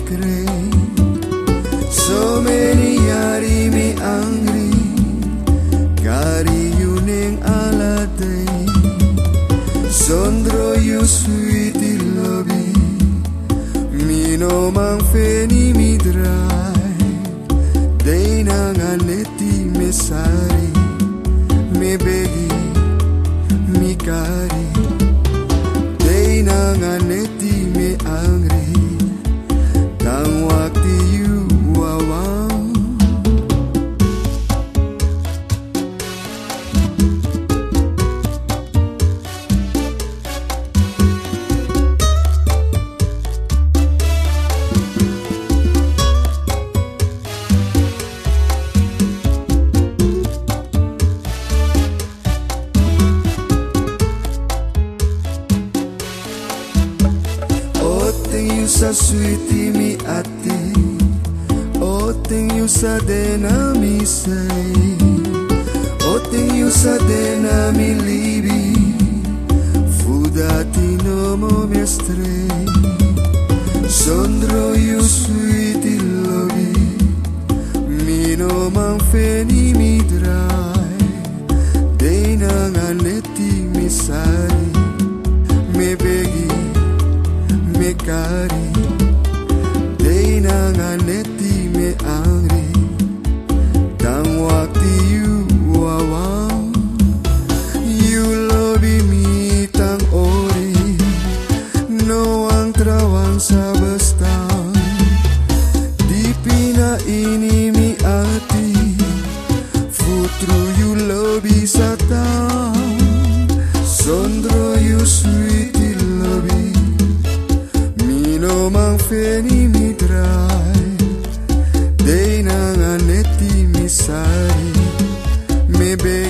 crei. So many yari me angry, kari yuning aladay. Sondro you sweetie lobby, me no mang feni mi dry. Day nang aneti me sari, me begi, me kari. Day nang aneti me angry, tang wakti you wawang. You sa sweetie mi ati, o ting you sa dena mi say, o ting you sa dena mi libi, fudati no mo mi stray. Sondro you sweetie lobi, mi no mang feni mi dry. Day nang aneti mi sari, me begi, me kari. Day nang aneti me angry, tang wakti you wawang. You lobi mi tang ori, no ang trawang sa bastang. Di pina ini mi ati, futru you lobi sa tang. Sondro you sweetie lobi, no mang feni mi dry. Day nang aneti mi sari, me be